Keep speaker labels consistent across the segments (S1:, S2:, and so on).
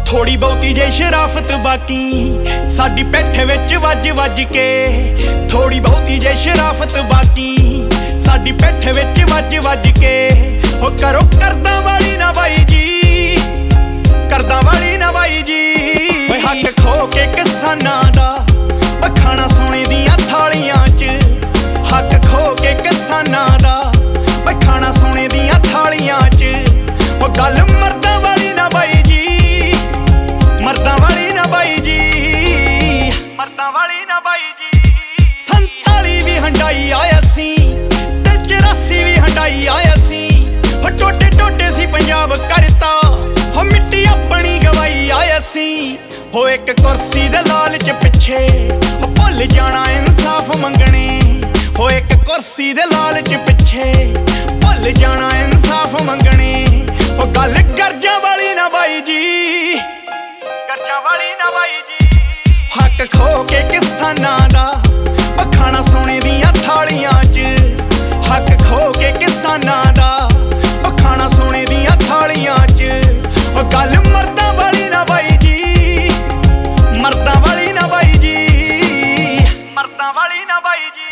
S1: थोड़ी बहुती जे शराफत बाकी साडी पिठ विच वज वज के, थोड़ी बहुती जे शराफत बाकी साडी पिठ विच वज वज के। हो करो करदा वाली ना बाई जी, करदा वाली ना बाई जी। हक खो के किसानां दा खाना सोने दियां थालियां च, हक खो के किसानां दा खाना सोने दियां थालियां च। हो गल मर्दां वाली ना बाई जी, मर्दां वाली ना बाई जी, मर्दां वाली ना बाई जी। 47 भी हंडाई आया सी ते 84 भी हंडाई आया सी। हो टोटे टोटे सी पंजाब करता, हो मिट्टी अपनी गवाई आया सी। हो एक कुर्सी दे लालच पिछे हो भुल जाना इंसाफ मंगने। हो एक कुर्सी दे लालच पिछे भुल जाना इंसाफ मंगने। हो गल गर्जा वाली ना बाई जी, गर्जा वाली ना बाई जी। हक खो के किसानां दा खाना सोने दियां थालियां च, हक खो के किसानां दा खाना सोने दियां थालियां च। हो गल मर्दां वाली ना बाई जी, मर्दां वाली ना बाई जी, मर्दां वाली ना बाई जी।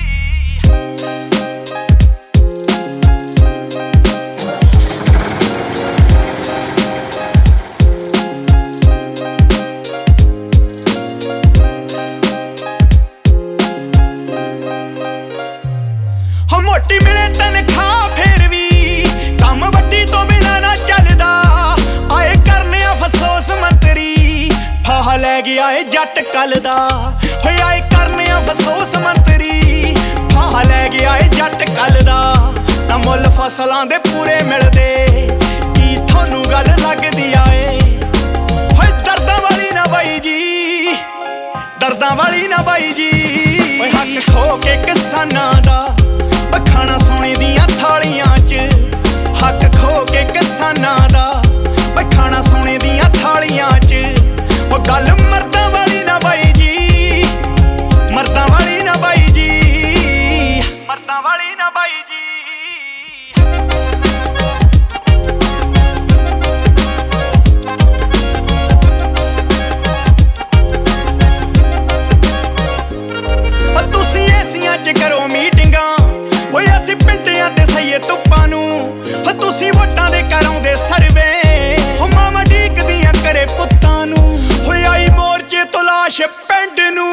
S1: मोटी मिले तनख्वाह फिर भी काम वड्डी तो बिना ना चलदा। आए करने अफसोस मंत्री फाहा लै गया है जट कल दा। हो आए करने अफसोस मंत्री फाहा लै गया है जट कल दा। ना मुल फसलां दे पूरे मिलदे की थानू गल लगदी आए। होए दर्दां वाली ना बाई जी, दर्दां वाली ना बाई जी। होए हक खो के किसानां दा खाना सोने दियां थालियां च, हक खो के किसानां दा खाना सोने दियां थालियां च। हो गल मर्दां वाली ना बाई जी, मर्दां वाली ना बाई जी, मर्दां वाली ना बाई जी। तुसीं एसियां च करो मीटिंगां, ਅਸੀਂ ਪਿੰਡਾਂ ਤੇ ਸਈਏ ਧੁੱਪਾਂ ਨੂੰ। ਹੋ ਤੁਸੀਂ ਵੋਟਾਂ ਦੇ ਕਰਾਉਂਦੇ ਸਰਵੇ, ਹੋ ਮਾਵਾਂ ਡੀਕਦੀਆਂ ਕਰੇ ਪੁੱਤਾਂ ਨੂੰ। ਹੋ ਆਈ ਮੋਰਚੇ ਤੋਂ ਲਾਸ਼ ਪਿੰਡ ਨੂੰ,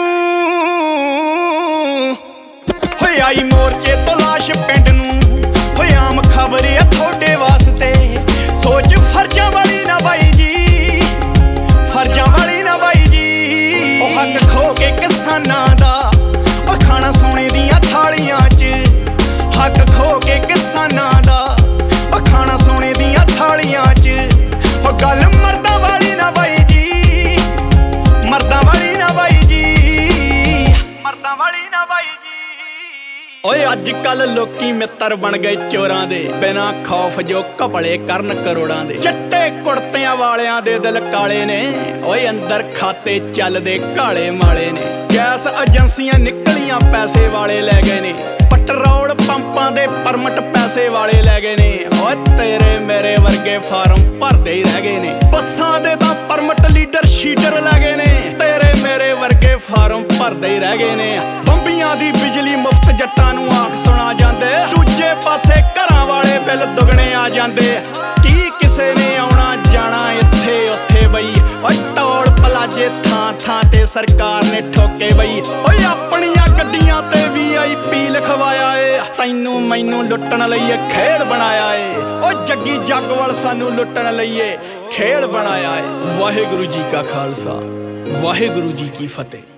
S1: ਹੋ ਆਈ ਮੋਰਚੇ ਤੋਂ ਲਾਸ਼ ਪਿੰਡ ਨੂੰ। ਹੋ ਆਮ ਖਬਰ ਆ ਤੁਹਾਡੇ ਵਾਸਤੇ, ਸੋਚ ਫਰਜ਼ਾਂ ਵਾਲੀ ਨਾ ਬਾਈ ਜੀ, ਫਰਜ਼ਾਂ ਵਾਲੀ ਨਾ ਬਾਈ ਜੀ। ਉਹ ਹੱਕ ਖੋ ਕੇ ਕਿਸਾਨਾਂ ਦਾ ਖਾਣਾ ਸੋਨੇ ਦੀਆਂ ਥਾਲੀਆਂ च, हक खो के किसानां दा खाना सोने दियां थालियां च। हो गल मर्दां वाली ना बाई जी, मर्दां वाली ना बाई जी, मर्दां वाली ना बाई जी। ओए अज कल लोकी मित्र बन गए चोरां दे, बिना खौफ जो घपले करन करोड़ां दे। चिट्टे कुर्तियां वालियां दे दिल काले ने, ओए अंदर खाते चलदे काले माले ने। गैस एजेंसियां निकलियां पैसे वाले लै गए ने, ਪੈਟਰੋਲ ਪੰਪਾਂ ਦੇ ਪਰਮਿਟ ਪੈਸੇ ਵਾਲੇ ਲੈ ਗਏ ਨੇ। ਓਏ ਤੇਰੇ ਮੇਰੇ ਵਰਗੇ ਫਾਰਮ ਭਰਦੇ ਹੀ ਰਹਿ ਗਏ ਨੇ। ਬੱਸਾਂ ਦੇ ਤਾਂ ਪਰਮਿਟ ਲੀਡਰ ਸ਼ੀਡਰ ਲੈ ਗਏ ਨੇ, ਤੇਰੇ ਮੇਰੇ ਵਰਗੇ ਫਾਰਮ ਭਰਦੇ ਹੀ ਰਹਿ ਗਏ ਨੇ। ਬੰਬੀਆਂ ਦੀ ਬਿਜਲੀ ਮੁਫਤ ਜੱਟਾਂ ਨੂੰ ਆਖ ਸੁਣਾ ਜਾਂਦੇ, ਦੂਜੇ ਪਾਸੇ ਘਰਾਂ ਵਾਲੇ ਬਿੱਲ ਦੁੱਗਣੇ ਆ ਜਾਂਦੇ। ਕੀ ਕਿਸੇ ਨੇ ਆਉਣਾ ਜਾਣਾ ਇੱਥੇ ਉੱਥੇ ਬਈ, ਓਏ ਟੋਲ ਪਲਾਜੇ ਥਾਂ ਥਾਂ ਤੇ ਸਰਕਾਰ ਨੇ ਠੋਕੇ ਬਈ। ਓਏ ਆਪਣੀਆਂ ਗੱਡੀਆਂ ਤੇ VIP ਲਿਖਵਾਇਆ ਏ, ਤੈਨੂੰ ਮੈਨੂੰ ਲੁੱਟਣ ਲਈ ਇਹ ਖੇਡ ਬਣਾਇਆ ਏ। ਓ ਜੱਗੀ ਜੱਗਵਲ ਸਾਨੂੰ ਲੁੱਟਣ ਲਈ ਇਹ ਖੇਡ ਬਣਾਇਆ ਏ। ਵਾਹਿਗੁਰੂ ਜੀ ਕਾ ਖਾਲਸਾ, ਵਾਹਿਗੁਰੂ ਜੀ ਕੀ ਫਤਿਹ।